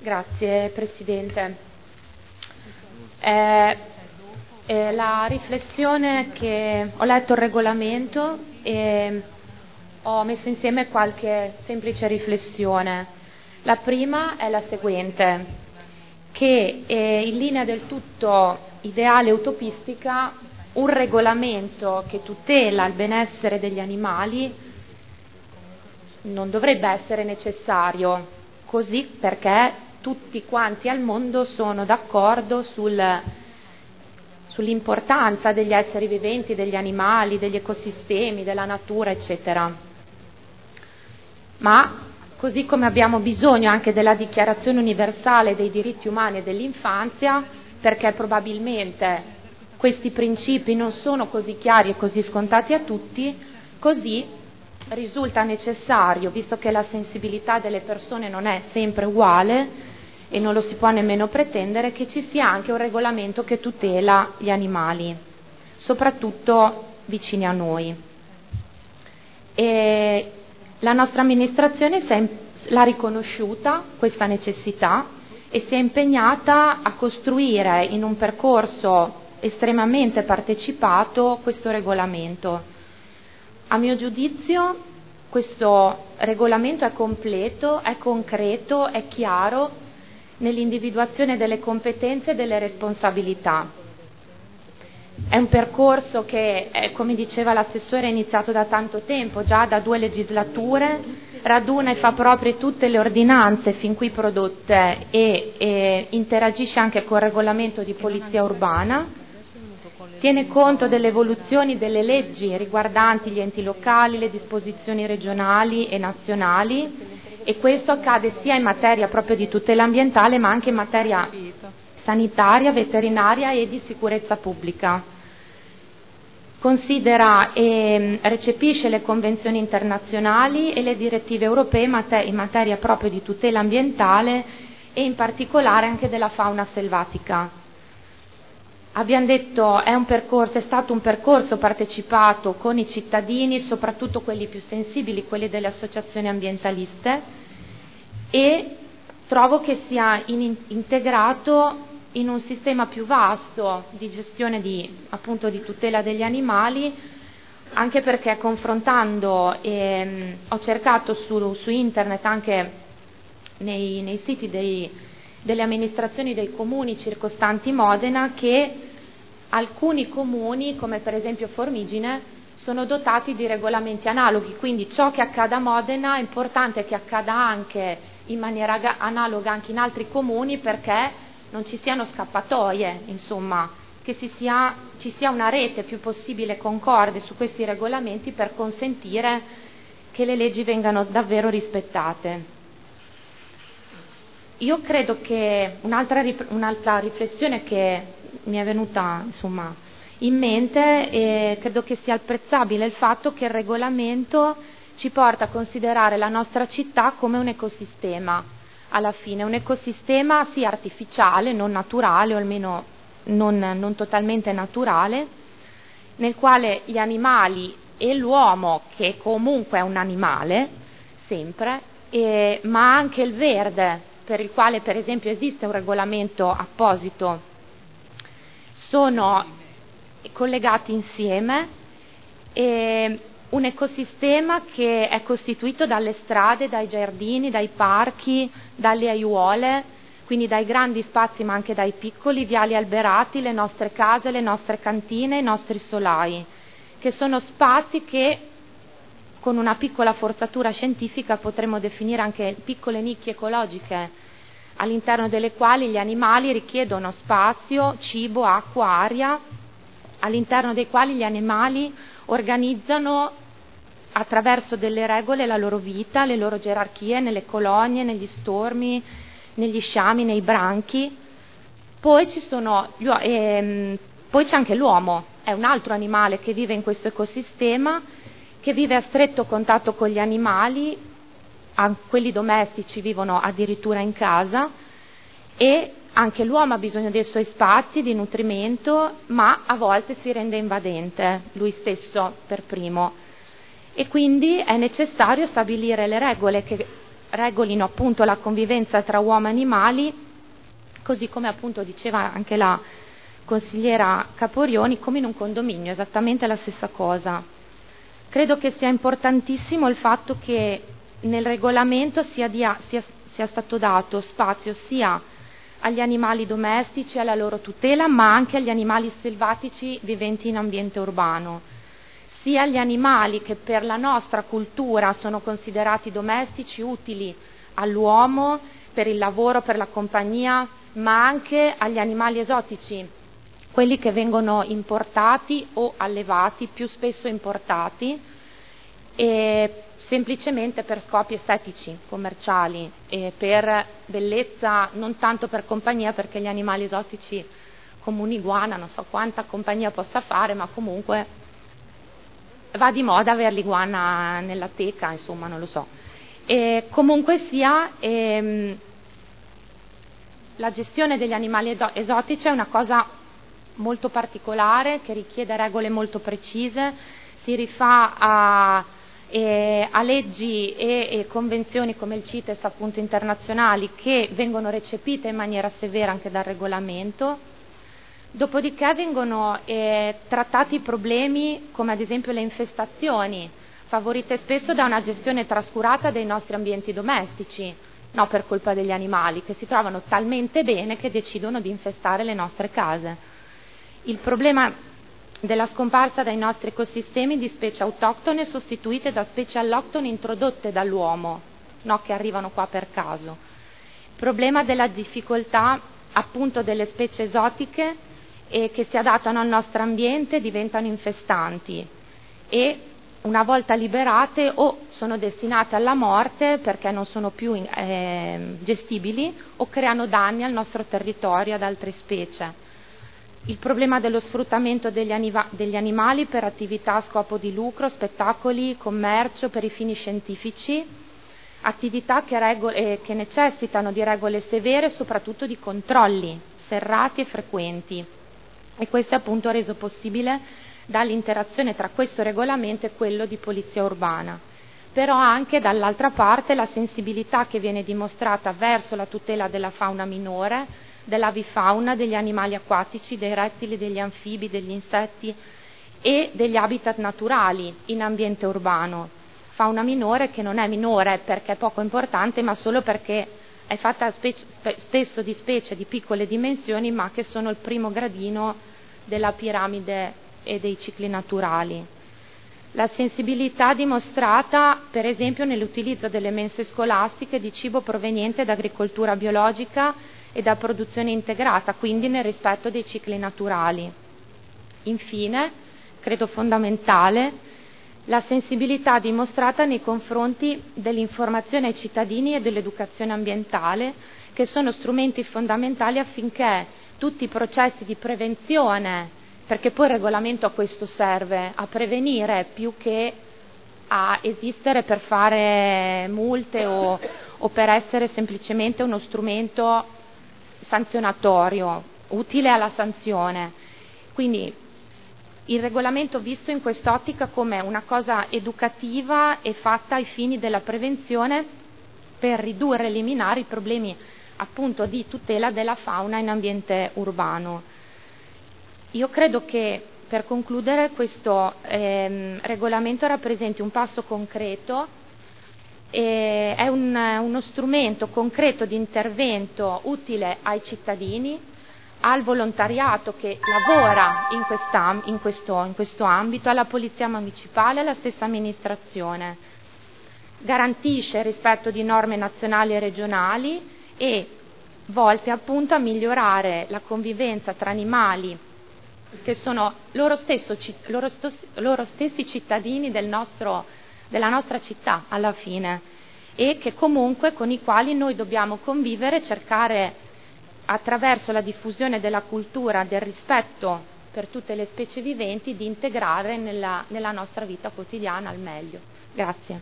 Grazie Presidente. La riflessione che ho letto il regolamento e ho messo insieme qualche semplice riflessione. La prima è la seguente, che in linea del tutto ideale e utopistica un regolamento che tutela il benessere degli animali non dovrebbe essere necessario, così perché tutti quanti al mondo sono d'accordo sull'importanza degli esseri viventi, degli animali, degli ecosistemi, della natura, eccetera. Ma così come abbiamo bisogno anche della Dichiarazione universale dei diritti umani e dell'infanzia, perché probabilmente questi principi non sono così chiari e così scontati a tutti, così risulta necessario, visto che la sensibilità delle persone non è sempre uguale e non lo si può nemmeno pretendere, che ci sia anche un regolamento che tutela gli animali, soprattutto vicini a noi. E la nostra amministrazione l'ha riconosciuta questa necessità e si è impegnata a costruire in un percorso estremamente partecipato questo regolamento. A mio giudizio questo regolamento è completo, è concreto, è chiaro nell'individuazione delle competenze e delle responsabilità. È un percorso che, come diceva l'assessore, è iniziato da tanto tempo, già da 2 legislature, raduna e fa proprie tutte le ordinanze fin qui prodotte e interagisce anche col regolamento di polizia urbana, tiene conto delle evoluzioni delle leggi riguardanti gli enti locali, le disposizioni regionali e nazionali, e questo accade sia in materia proprio di tutela ambientale ma anche in materia sanitaria, veterinaria e di sicurezza pubblica. Considera e recepisce le convenzioni internazionali e le direttive europee in materia proprio di tutela ambientale e in particolare anche della fauna selvatica. Abbiamo detto è stato un percorso partecipato con i cittadini, soprattutto quelli più sensibili, quelli delle associazioni ambientaliste, e trovo che sia integrato in un sistema più vasto di gestione appunto di tutela degli animali, anche perché confrontando ho cercato su internet anche nei siti delle amministrazioni dei comuni circostanti Modena, che alcuni comuni, come per esempio Formigine, sono dotati di regolamenti analoghi, quindi ciò che accade a Modena è importante che accada anche in maniera analoga anche in altri comuni, perché non ci siano scappatoie, insomma, che ci sia una rete più possibile concorde su questi regolamenti per consentire che le leggi vengano davvero rispettate. Io credo che un'altra riflessione che mi è venuta in mente, e credo che sia apprezzabile il fatto che il regolamento ci porta a considerare la nostra città come un ecosistema, alla fine un ecosistema sì artificiale, non naturale, o almeno non totalmente naturale, nel quale gli animali e l'uomo, che comunque è un animale sempre, ma anche il verde, per il quale per esempio esiste un regolamento apposito, sono collegati insieme, e un ecosistema che è costituito dalle strade, dai giardini, dai parchi, dalle aiuole, quindi dai grandi spazi ma anche dai piccoli, viali alberati, le nostre case, le nostre cantine, i nostri solai, che sono spazi che con una piccola forzatura scientifica potremmo definire anche piccole nicchie ecologiche, all'interno delle quali gli animali richiedono spazio, cibo, acqua, aria, all'interno dei quali gli animali organizzano attraverso delle regole la loro vita, le loro gerarchie nelle colonie, negli stormi, negli sciami, nei branchi. Poi poi c'è anche l'uomo, è un altro animale che vive in questo ecosistema, che vive a stretto contatto con gli animali, quelli domestici vivono addirittura in casa, e anche l'uomo ha bisogno dei suoi spazi di nutrimento, ma a volte si rende invadente, lui stesso per primo. E quindi è necessario stabilire le regole che regolino appunto la convivenza tra uomo e animali, così come appunto diceva anche la consigliera Caporioni, come in un condominio, esattamente la stessa cosa. Credo che sia importantissimo il fatto che nel regolamento sia stato dato spazio sia agli animali domestici, alla loro tutela, ma anche agli animali selvatici viventi in ambiente urbano, sia agli animali che per la nostra cultura sono considerati domestici, utili all'uomo, per il lavoro, per la compagnia, ma anche agli animali esotici, quelli che vengono importati o allevati, più spesso importati, e semplicemente per scopi estetici, commerciali, e per bellezza, non tanto per compagnia, perché gli animali esotici come un'iguana, non so quanta compagnia possa fare, ma comunque va di moda avere l'iguana nella teca, insomma, non lo so. E comunque sia, la gestione degli animali esotici è una cosa molto particolare, che richiede regole molto precise, si rifà a leggi e convenzioni come il CITES, appunto, internazionali, che vengono recepite in maniera severa anche dal regolamento. Dopodiché vengono trattati problemi come ad esempio le infestazioni, favorite spesso da una gestione trascurata dei nostri ambienti domestici, no per colpa degli animali, che si trovano talmente bene che decidono di infestare le nostre case. Il problema della scomparsa dai nostri ecosistemi di specie autoctone sostituite da specie alloctone introdotte dall'uomo, no che arrivano qua per caso. Il problema della difficoltà appunto delle specie esotiche che si adattano al nostro ambiente, diventano infestanti e una volta liberate o sono destinate alla morte perché non sono più gestibili o creano danni al nostro territorio, ad altre specie. Il problema dello sfruttamento degli animali per attività a scopo di lucro, spettacoli, commercio, per i fini scientifici, attività che necessitano di regole severe e soprattutto di controlli serrati e frequenti. E questo è appunto reso possibile dall'interazione tra questo regolamento e quello di polizia urbana. Però anche dall'altra parte la sensibilità che viene dimostrata verso la tutela della fauna minore, dell'avifauna, degli animali acquatici, dei rettili, degli anfibi, degli insetti e degli habitat naturali in ambiente urbano. Fauna minore che non è minore perché è poco importante, ma solo perché è fatta spesso di specie di piccole dimensioni, ma che sono il primo gradino della piramide e dei cicli naturali. La sensibilità dimostrata, per esempio, nell'utilizzo delle mense scolastiche di cibo proveniente da agricoltura biologica e da produzione integrata, quindi nel rispetto dei cicli naturali. Infine, credo fondamentale, la sensibilità dimostrata nei confronti dell'informazione ai cittadini e dell'educazione ambientale, che sono strumenti fondamentali affinché tutti i processi di prevenzione, perché poi il regolamento a questo serve, a prevenire più che a esistere per fare multe o per essere semplicemente uno strumento sanzionatorio, utile alla sanzione. Quindi il regolamento visto in quest'ottica come una cosa educativa e fatta ai fini della prevenzione per ridurre e eliminare i problemi appunto di tutela della fauna in ambiente urbano. Io credo che per concludere questo regolamento rappresenti un passo concreto, è uno strumento concreto di intervento utile ai cittadini, al volontariato che lavora in questo ambito, alla polizia municipale, alla stessa amministrazione. Garantisce il rispetto di norme nazionali e regionali e volte appunto a migliorare la convivenza tra animali che sono loro stessi cittadini della nostra città alla fine, e che comunque con i quali noi dobbiamo convivere, cercare attraverso la diffusione della cultura del rispetto per tutte le specie viventi di integrare nella nostra vita quotidiana al meglio. Grazie.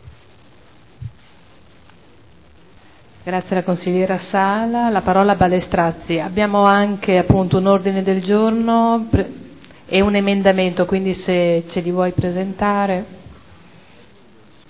Grazie alla consigliera Sala. La parola a Balestrazzi. Abbiamo anche appunto un ordine del giorno e un emendamento, quindi se ce li vuoi presentare.